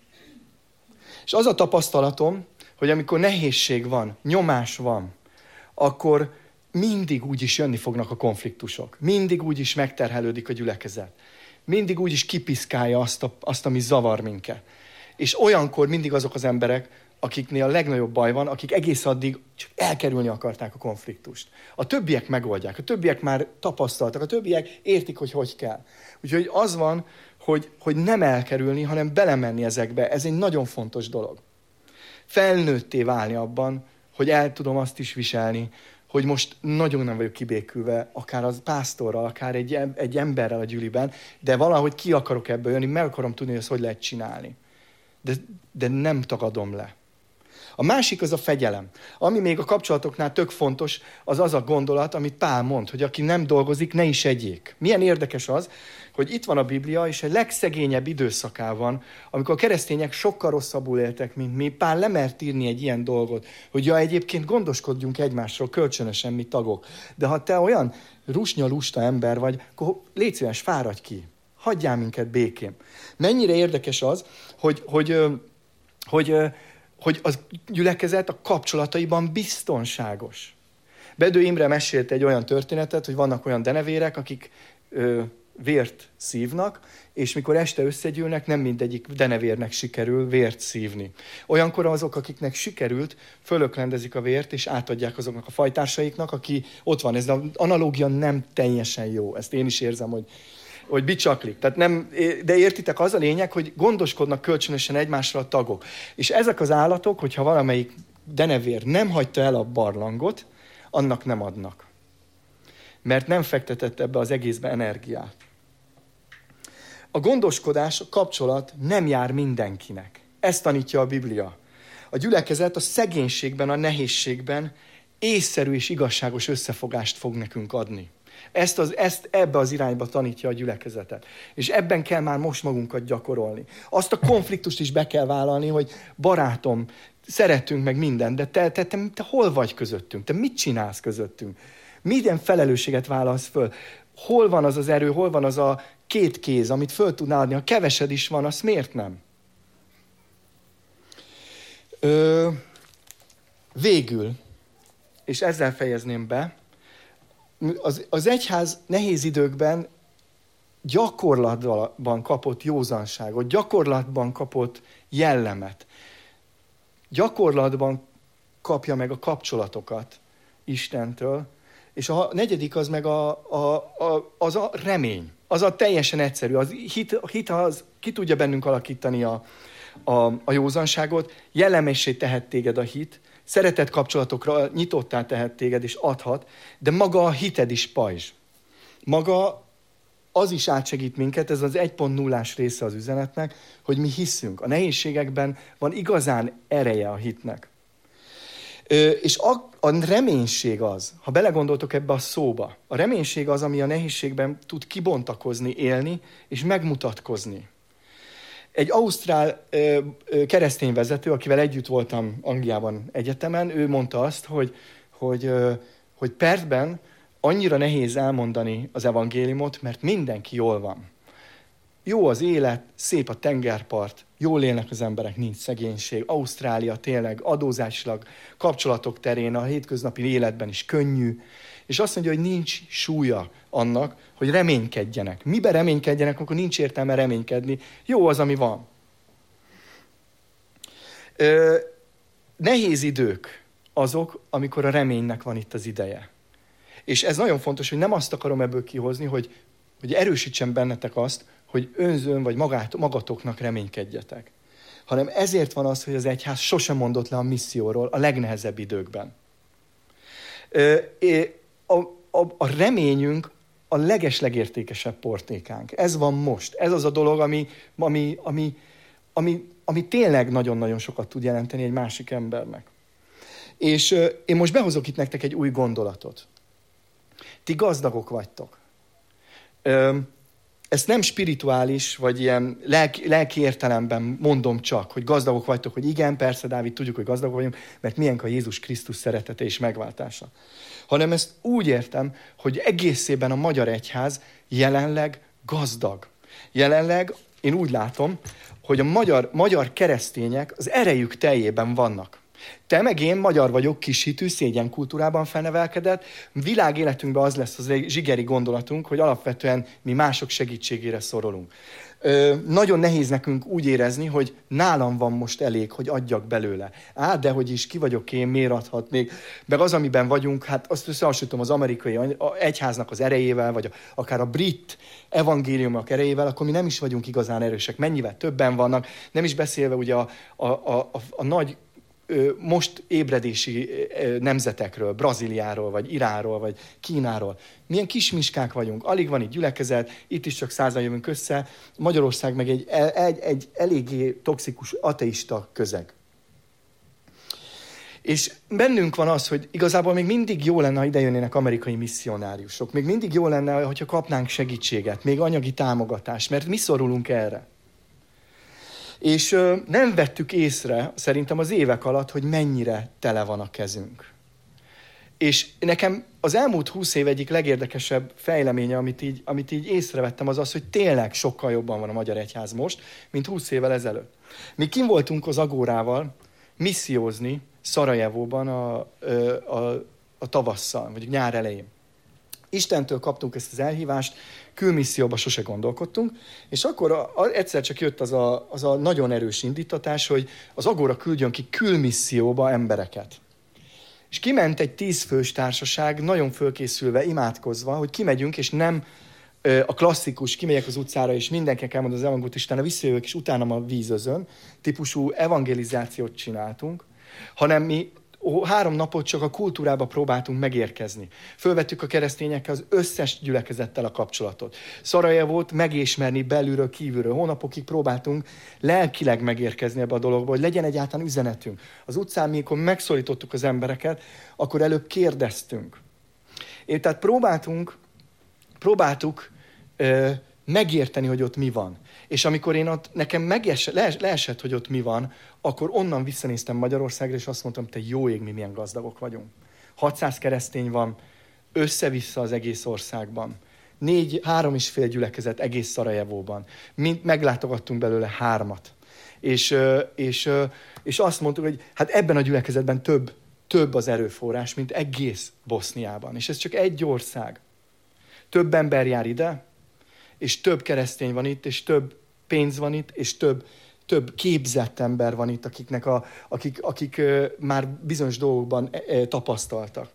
És az a tapasztalatom, hogy amikor nehézség van, nyomás van, akkor mindig úgy is jönni fognak a konfliktusok. Mindig úgy is megterhelődik a gyülekezet. Mindig úgy is kipiszkálja azt, a, azt, ami zavar minket. És olyankor mindig azok az emberek, akiknél a legnagyobb baj van, akik egész addig csak elkerülni akarták a konfliktust. A többiek megoldják, a többiek már tapasztaltak, a többiek értik, hogy hogy kell. Úgyhogy az van, hogy, hogy nem elkerülni, hanem belemenni ezekbe. Ez egy nagyon fontos dolog. Felnőtté válni abban, hogy el tudom azt is viselni, hogy most nagyon nem vagyok kibékülve, akár az pásztorral, akár egy, egy emberrel a gyüliben, de valahogy ki akarok ebből jönni, meg akarom tudni, hogy ezt hogy lehet csinálni. De, de nem tagadom le. A másik az a fegyelem. Ami még a kapcsolatoknál tök fontos, az az a gondolat, amit Pál mond, hogy aki nem dolgozik, ne is egyék. Milyen érdekes az, hogy itt van a Biblia, és a legszegényebb időszakában, amikor a keresztények sokkal rosszabbul éltek, mint mi, Pál lemert írni egy ilyen dolgot, hogy ja, egyébként gondoskodjunk egymásról, kölcsönösen mi tagok. De ha te olyan rusnya, lusta ember vagy, akkor légy szíves, fáradj ki. Hagyjál minket békén. Mennyire érdekes az, hogy, hogy, hogy, hogy hogy a gyülekezet a kapcsolataiban biztonságos. Bedő Imre mesélt egy olyan történetet, hogy vannak olyan denevérek, akik ö, vért szívnak, és mikor este összegyűlnek, nem mindegyik denevérnek sikerül vért szívni. Olyankor azok, akiknek sikerült, fölöklendezik a vért, és átadják azoknak a fajtársaiknak, aki ott van. Ez az analógia nem teljesen jó. Ezt én is érzem, hogy, hogy bicsaklik. Tehát nem, de értitek, az a lényeg, hogy gondoskodnak kölcsönösen egymásra a tagok. És ezek az állatok, hogyha valamelyik denevér nem hagyta el a barlangot, annak nem adnak. Mert nem fektetett ebbe az egészbe energiát. A gondoskodás, a kapcsolat nem jár mindenkinek. Ezt tanítja a Biblia. A gyülekezet a szegénységben, a nehézségben észszerű és igazságos összefogást fog nekünk adni. Ezt, az, ezt ebbe az irányba tanítja a gyülekezetet. És ebben kell már most magunkat gyakorolni. Azt a konfliktust is be kell vállalni, hogy barátom, szeretünk meg mindent, de te, te, te, te hol vagy közöttünk? Te mit csinálsz közöttünk? Milyen felelősséget vállalsz föl? Hol van az az erő, hol van az a két kéz, amit föl tudnál adni? Ha kevesed is van, azt miért nem? Ö, végül, és ezzel fejezném be, az, az egyház nehéz időkben gyakorlatban kapott józanságot, gyakorlatban kapott jellemet. Gyakorlatban kapja meg a kapcsolatokat Istentől, és a negyedik az meg a, a, a, az a remény. Az a teljesen egyszerű. Az hit, a hit az ki tudja bennünk alakítani a, a, a józanságot, jellemessé tehet téged a hit, szeretett kapcsolatokra nyitottá tehet téged és adhat, de maga a hited is pajzs. Maga az is átsegít minket, ez az egy pont nullás része az üzenetnek, hogy mi hiszünk. A nehézségekben van igazán ereje a hitnek. Ö, és a, a reménység az, ha belegondoltok ebbe a szóba, a reménység az, ami a nehézségben tud kibontakozni, élni és megmutatkozni. Egy ausztrál ö, ö, keresztény vezető, akivel együtt voltam Angliában egyetemen, ő mondta azt, hogy, hogy, ö, hogy Perthben annyira nehéz elmondani az evangéliumot, mert mindenki jól van. Jó az élet, szép a tengerpart, jól élnek az emberek, nincs szegénység. Ausztrália tényleg adózásilag, kapcsolatok terén, a hétköznapi életben is könnyű. És azt mondja, hogy nincs súlya annak, hogy reménykedjenek. Miben reménykedjenek, akkor nincs értelme reménykedni. Jó az, ami van. Ö, nehéz idők azok, amikor a reménynek van itt az ideje. És ez nagyon fontos, hogy nem azt akarom ebből kihozni, hogy, hogy erősítsen bennetek azt, hogy önzőn vagy magát, magatoknak reménykedjetek. Hanem ezért van az, hogy az egyház sosem mondott le a misszióról a legnehezebb időkben. A, a, a reményünk a legeslegértékesebb portékánk. Ez van most. Ez az a dolog, ami, ami, ami, ami, ami tényleg nagyon-nagyon sokat tud jelenteni egy másik embernek. És én most behozok itt nektek egy új gondolatot. Ti gazdagok vagytok. Ezt nem spirituális, vagy ilyen lelki, lelki értelemben mondom csak, hogy gazdagok vagytok, hogy igen, persze, Dávid, tudjuk, hogy gazdagok vagyunk, mert milyen a Jézus Krisztus szeretete és megváltása. Hanem ezt úgy értem, hogy egészében a magyar egyház jelenleg gazdag. Jelenleg én úgy látom, hogy a magyar, magyar keresztények az erejük teljében vannak. Te meg én magyar vagyok, kishitű, szégyenkultúrában felnevelkedett. Világéletünkben az lesz az zsigeri gondolatunk, hogy alapvetően mi mások segítségére szorulunk. Ö, nagyon nehéz nekünk úgy érezni, hogy nálam van most elég, hogy adjak belőle. Á, de hogy is ki vagyok én, miért adhat még? Meg az, amiben vagyunk, hát azt összehasonlítom az amerikai egyháznak az erejével, vagy akár a brit evangéliumok erejével, akkor mi nem is vagyunk igazán erősek. Mennyivel többen vannak, nem is beszélve ugye a, a, a, a, a nagy most ébredési nemzetekről, Brazíliáról, vagy Iránról, vagy Kínáról. Milyen kismiskák vagyunk, alig van itt gyülekezet, itt is csak százan jövünk össze. Magyarország meg egy, egy, egy eléggé toxikus ateista közeg. És bennünk van az, hogy igazából még mindig jó lenne, ha idejönnének amerikai misszionáriusok. Még mindig jó lenne, hogyha kapnánk segítséget, még anyagi támogatást, mert mi szorulunk erre. És ö, nem vettük észre, szerintem az évek alatt, hogy mennyire tele van a kezünk. És nekem az elmúlt húsz év egyik legérdekesebb fejleménye, amit így, amit így észrevettem, az az, hogy tényleg sokkal jobban van a magyar egyház most, mint húsz évvel ezelőtt. Mi kim voltunk az Agórával, missziózni Szarajevóban a, a, a tavasszal, vagy nyár elején. Istentől kaptunk ezt az elhívást, külmisszióba sose gondolkodtunk, és akkor a, a, egyszer csak jött az a, az a nagyon erős indítatás, hogy az Agora küldjön ki külmisszióba embereket. És kiment egy tízfős társaság, nagyon fölkészülve, imádkozva, hogy kimegyünk, és nem a klasszikus, kimegyek az utcára, és mindenkinek elmondom az evangéliumot, és utána visszajövök, és utána a vízözön, típusú evangelizációt csináltunk, hanem mi három napot csak a kultúrába próbáltunk megérkezni. Fölvettük a keresztényekkel az összes gyülekezettel a kapcsolatot. Szarajevót megismerni belülről, kívülről. Hónapokig próbáltunk lelkileg megérkezni ebbe a dologba, hogy legyen egyáltalán üzenetünk. Az utcán, mikor megszólítottuk az embereket, akkor előbb kérdeztünk. Én tehát próbáltunk, próbáltuk ö, megérteni, hogy ott mi van. És amikor én ott, nekem meges, le, leesett, hogy ott mi van, akkor onnan visszanéztem Magyarországra, és azt mondtam, te jó ég, mi milyen gazdagok vagyunk. hatszáz keresztény van, össze-vissza az egész országban. Négy, három és fél gyülekezet egész Szarajevóban. Mind meglátogattunk belőle hármat. És, és, és azt mondtuk, hogy hát ebben a gyülekezetben több, több az erőforrás, mint egész Boszniában. És ez csak egy ország. Több ember jár ide, és több keresztény van itt, és több pénz van itt, és több, több képzett ember van itt, akiknek a, akik, akik uh, már bizonyos dolgokban uh, tapasztaltak.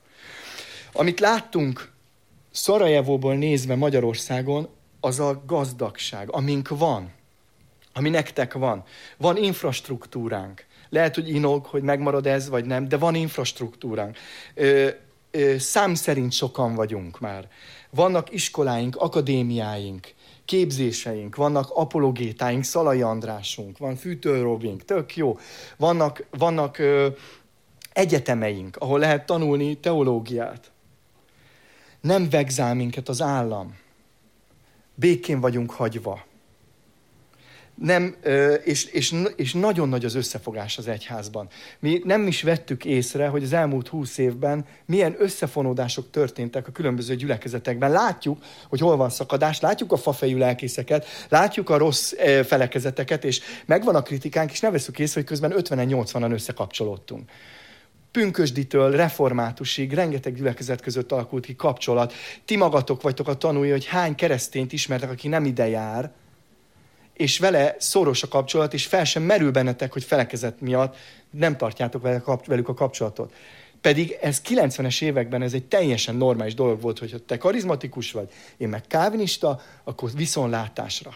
Amit láttunk Szarajevóból nézve Magyarországon, az a gazdagság, amink van, ami nektek van. Van infrastruktúránk. Lehet, hogy inog, hogy megmarad ez, vagy nem, de van infrastruktúránk. Ö, ö, szám szerint sokan vagyunk már. Vannak iskoláink, akadémiáink, képzéseink, vannak apologétáink, Szalai Andrásunk, van Fűtő Robink, tök jó. Vannak, vannak ö, egyetemeink, ahol lehet tanulni teológiát. Nem vegzál minket az állam. Békén vagyunk hagyva. Nem, és, és, és nagyon nagy az összefogás az egyházban. Mi nem is vettük észre, hogy az elmúlt húsz évben milyen összefonódások történtek a különböző gyülekezetekben. Látjuk, hogy hol van szakadás, látjuk a fafejű lelkészeket, látjuk a rossz felekezeteket, és megvan a kritikánk, és ne veszük észre, hogy közben ötvenen nyolcvanan összekapcsolódtunk. Pünkösditől reformátusig rengeteg gyülekezet között alakult ki kapcsolat. Ti magatok vagytok a tanúi, hogy hány keresztényt ismertek, aki nem ide jár, és vele szoros a kapcsolat, és fel sem merül bennetek, hogy felekezet miatt nem tartjátok velük a kapcsolatot. Pedig ez kilencvenes években ez egy teljesen normális dolog volt, hogy te karizmatikus vagy, én meg kálvinista, akkor viszontlátásra.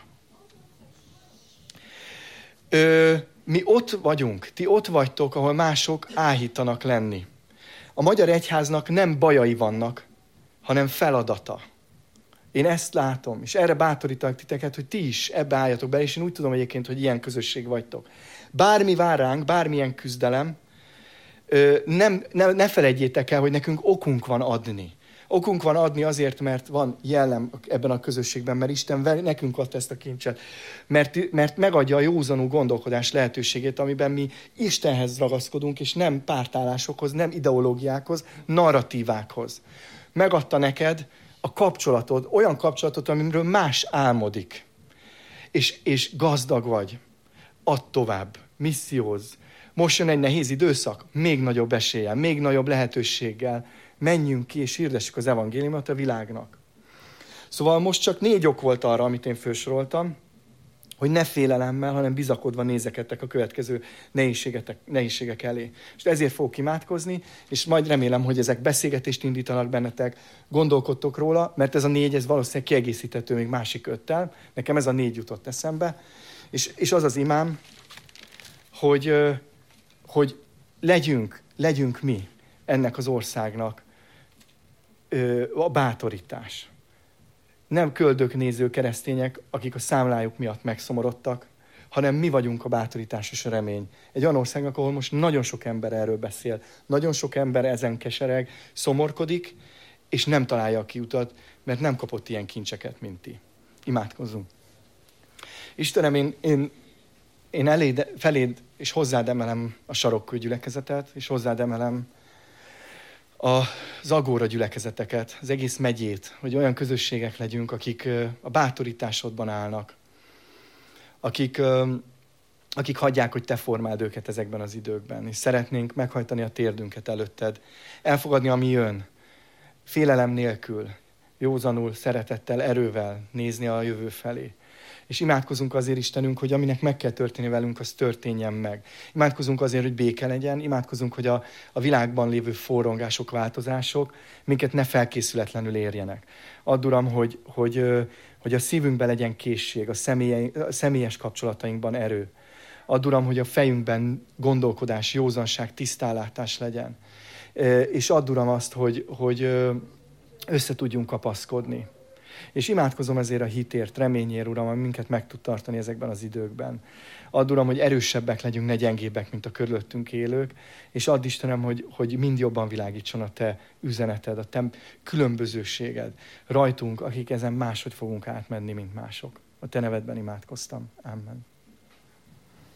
Ö, mi ott vagyunk, ti ott vagytok, ahol mások áhítanak lenni. A magyar egyháznak nem bajai vannak, hanem feladata. Én ezt látom, és erre bátorítalak titeket, hogy ti is ebbe álljatok be, és én úgy tudom egyébként, hogy ilyen közösség vagytok. Bármi vár ránk, bármilyen küzdelem, nem, ne, ne felejtjétek el, hogy nekünk okunk van adni. Okunk van adni azért, mert van jellem ebben a közösségben, mert Isten nekünk adta ezt a kincset. Mert, mert megadja a józanú gondolkodás lehetőségét, amiben mi Istenhez ragaszkodunk, és nem pártállásokhoz, nem ideológiákhoz, narratívákhoz. Megadta neked a kapcsolatod, olyan kapcsolatod, amiről más álmodik. És, és gazdag vagy. Add tovább. Missziózz. Most jön egy nehéz időszak, még nagyobb eséllyel, még nagyobb lehetőséggel. Menjünk ki és hirdessük az evangéliumot a világnak. Szóval most csak négy ok volt arra, amit én felsoroltam, hogy ne félelemmel, hanem bizakodva nézekedtek a következő nehézségek elé. És ezért fogok imádkozni, és majd remélem, hogy ezek beszélgetést indítanak bennetek, gondolkodtok róla, mert ez a négy, ez valószínűleg kiegészíthető még másik öttel. Nekem ez a négy jutott eszembe. És, és az az imám, hogy, hogy legyünk, legyünk mi ennek az országnak a bátorítás. Nem köldöknéző keresztények, akik a számlájuk miatt megszomorodtak, hanem mi vagyunk a bátorítás és a remény. Egy olyan országnak, ahol most nagyon sok ember erről beszél, nagyon sok ember ezen kesereg, szomorkodik, és nem találja a kiutat, mert nem kapott ilyen kincseket, mint ti. Imádkozzunk. Istenem, én, én, én eléd, feléd és hozzád emelem a sarokkő gyülekezetet, és hozzád emelem az Agóra gyülekezeteket, az egész megyét, hogy olyan közösségek legyünk, akik a bátorításodban állnak, akik, akik hagyják, hogy te formáld őket ezekben az időkben. És szeretnénk meghajtani a térdünket előtted, elfogadni, ami jön, félelem nélkül, józanul, szeretettel, erővel nézni a jövő felé. És imádkozunk azért, Istenünk, hogy aminek meg kell történni velünk, az történjen meg. Imádkozunk azért, hogy béke legyen, imádkozunk, hogy a, a világban lévő forrongások, változások minket ne felkészületlenül érjenek. Add, Uram, hogy, hogy, hogy a szívünkben legyen készség, a, személye, a személyes kapcsolatainkban erő. Add, Uram, hogy a fejünkben gondolkodás, józanság, tisztánlátás legyen. És add, Uram, azt, hogy, hogy össze tudjunk kapaszkodni. És imádkozom ezért a hitért, reményért, Uram, ami minket meg tud tartani ezekben az időkben. Add, Uram, hogy erősebbek legyünk, ne gyengébbek, mint a körülöttünk élők, és add, Istenem, hogy, hogy mind jobban világítson a te üzeneted, a te különbözőséged rajtunk, akik ezen máshogy fogunk átmenni, mint mások. A te nevedben imádkoztam. Amen.